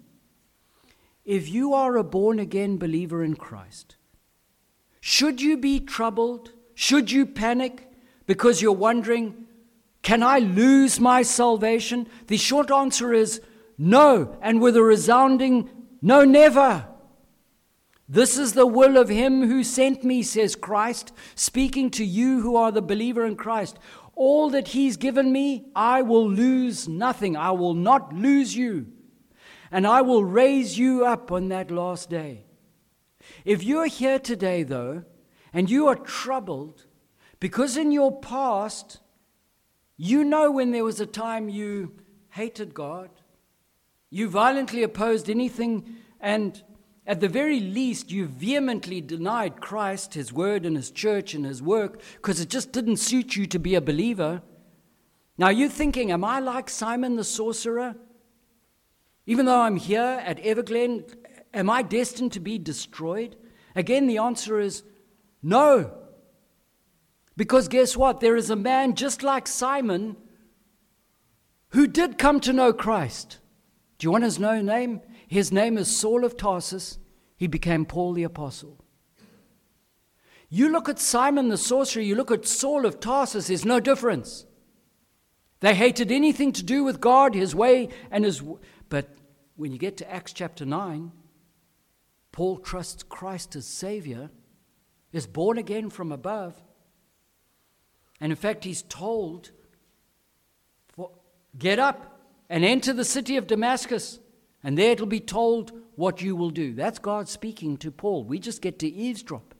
If you are a born-again believer in Christ, should you be troubled? Should you panic because you're wondering, can I lose my salvation? The short answer is no, and with a resounding no, never. This is the will of Him who sent me, says Christ, speaking to you who are the believer in Christ. All that He's given me, I will lose nothing. I will not lose you. And I will raise you up on that last day. If you're here today, though, and you are troubled, because in your past, you know when there was a time you hated God, you violently opposed anything, and at the very least, you vehemently denied Christ, His word and His church and His work, because it just didn't suit you to be a believer. Now you're thinking, am I like Simon the sorcerer? Even though I'm here at Everglen, am I destined to be destroyed? Again, the answer is no. Because guess what? There is a man just like Simon who did come to know Christ. Do you want his name? His name is Saul of Tarsus. He became Paul the Apostle. You look at Simon the sorcerer, you look at Saul of Tarsus, there's no difference. They hated anything to do with God, His way, and His... But when you get to Acts chapter 9, Paul trusts Christ as Savior, is born again from above. And in fact, he's told, get up and enter the city of Damascus, and there it'll be told what you will do. That's God speaking to Paul. We just get to eavesdrop.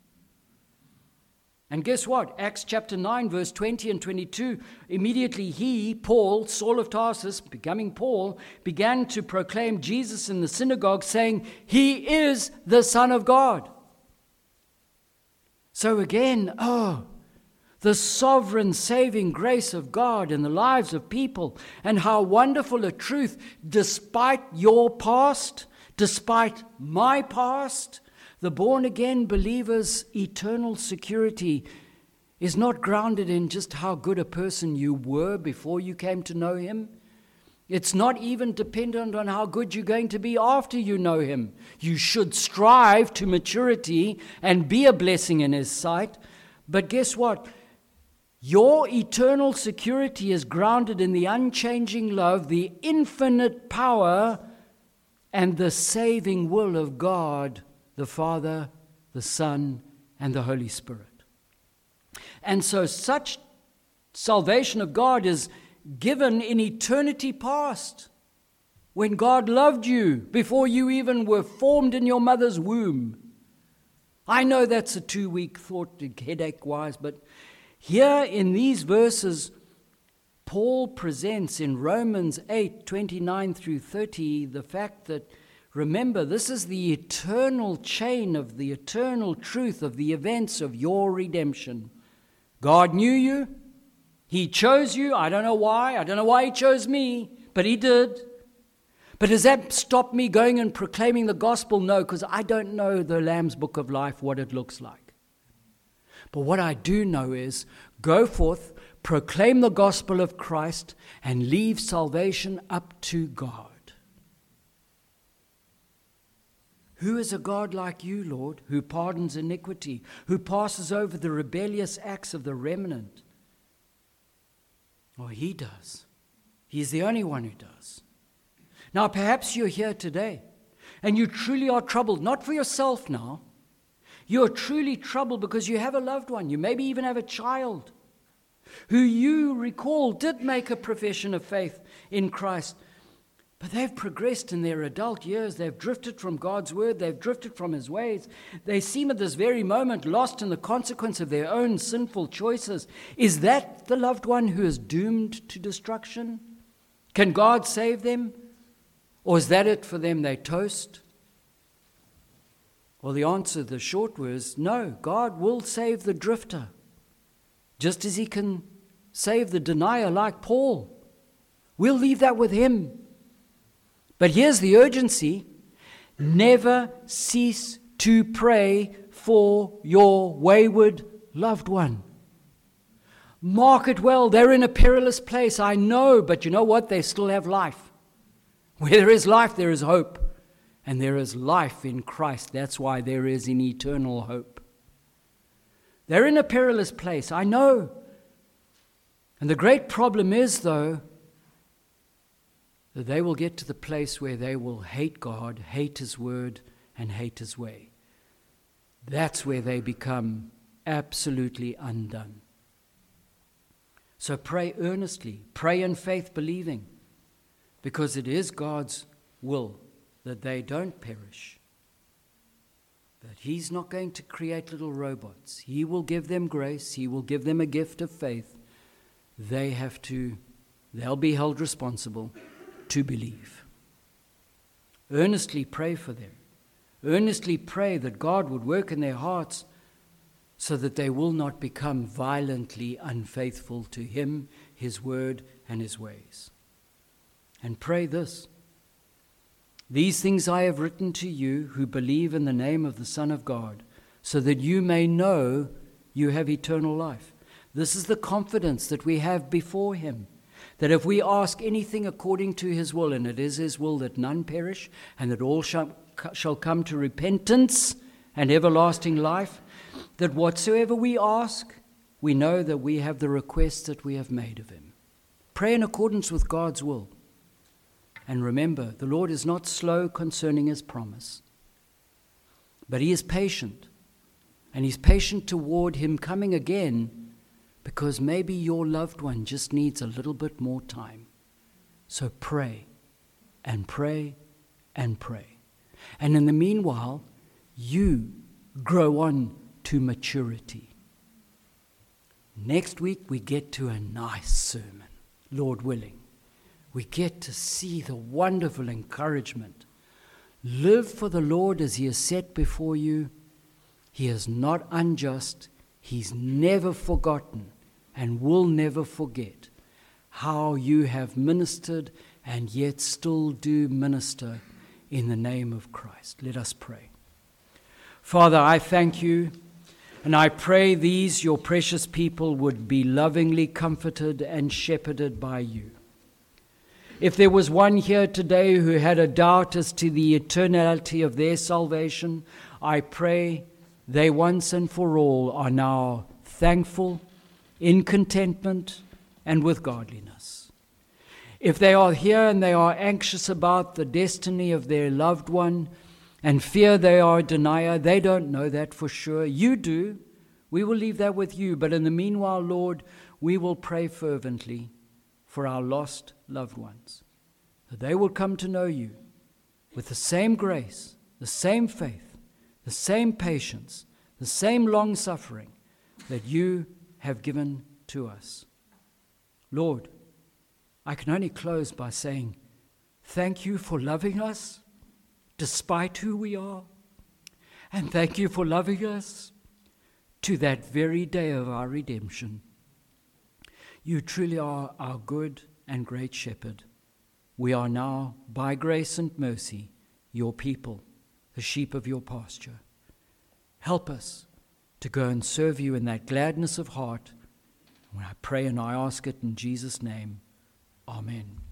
And guess what? Acts chapter 9, verse 20 and 22, immediately he, Paul, Saul of Tarsus, becoming Paul, began to proclaim Jesus in the synagogue, saying, He is the Son of God. So again, the sovereign saving grace of God in the lives of people, and how wonderful a truth, despite your past, despite my past, the born-again believer's eternal security is not grounded in just how good a person you were before you came to know Him. It's not even dependent on how good you're going to be after you know Him. You should strive to maturity and be a blessing in His sight. But guess what? Your eternal security is grounded in the unchanging love, the infinite power, and the saving will of God, the Father, the Son, and the Holy Spirit. And so such Salvation of God is given in eternity past, when God loved you before you even were formed in your mother's womb. I know that's a 2-week thought, headache-wise, but here in these verses, Paul presents in Romans 8:29 through 30 the fact that, remember, this is the eternal chain of the eternal truth of the events of your redemption. God knew you. He chose you. I don't know why. I don't know why he chose me, but he did. But does that stop me going and proclaiming the gospel? No, because I don't know the Lamb's Book of Life, what it looks like. But what I do know is, go forth, proclaim the gospel of Christ, and leave salvation up to God. Who is a God like you, Lord, who pardons iniquity, who passes over the rebellious acts of the remnant? Well, he does. He's the only one who does. Now, perhaps you're here today, and you truly are troubled, not for yourself now. You're truly troubled because you have a loved one. You maybe even have a child who you recall did make a profession of faith in Christ, but they've progressed in their adult years. They've drifted from God's word. They've drifted from his ways. They seem at this very moment lost in the consequence of their own sinful choices. Is that the loved one who is doomed to destruction? Can God save them? Or is that it for them? They toast? Well, the answer, the short was, no, God will save the drifter, just as he can save the denier like Paul. We'll leave that with him. But here's the urgency. Never cease to pray for your wayward loved one. Mark it well. They're in a perilous place, I know, but you know what? They still have life. Where there is life, there is hope. And there is life in Christ. That's why there is an eternal hope. They're in a perilous place, I know. And the great problem is, though, that they will get to the place where they will hate God, hate his word, and hate his way. That's where they become absolutely undone. So pray earnestly, pray in faith, believing, because it is God's will that they don't perish. That he's not going to create little robots. He will give them grace. He will give them a gift of faith. They'll be held responsible to believe. Earnestly pray for them. Earnestly pray that God would work in their hearts so that they will not become violently unfaithful to him, his word, and his ways. And pray this: these things I have written to you who believe in the name of the Son of God, so that you may know you have eternal life. This is the confidence that we have before him, that if we ask anything according to his will, and it is his will that none perish, and that all shall come to repentance and everlasting life, that whatsoever we ask, we know that we have the request that we have made of him. Pray in accordance with God's will. And remember, the Lord is not slow concerning his promise, but he is patient. And he's patient toward him coming again, because maybe your loved one just needs a little bit more time. So pray and pray and pray. And in the meanwhile, you grow on to maturity. Next week we get to a nice sermon, Lord willing. We get to see the wonderful encouragement. Live for the Lord as he has set before you. He is not unjust. He's never forgotten and will never forget how you have ministered and yet still do minister in the name of Christ. Let us pray. Father, I thank you, and I pray these, your precious people, would be lovingly comforted and shepherded by you. If there was one here today who had a doubt as to the eternality of their salvation, I pray they once and for all are now thankful, in contentment, and with godliness. If they are here and they are anxious about the destiny of their loved one and fear they are a denier, they don't know that for sure. You do. We will leave that with you. But in the meanwhile, Lord, we will pray fervently for our lost loved ones, that they will come to know you with the same grace, the same faith, the same patience, the same long-suffering that you have given to us. Lord, I can only close by saying, thank you for loving us despite who we are, and thank you for loving us to that very day of our redemption. You truly are our good and great shepherd. We are now, by grace and mercy, your people, the sheep of your pasture. Help us to go and serve you in that gladness of heart. When I pray and I ask it in Jesus' name, amen.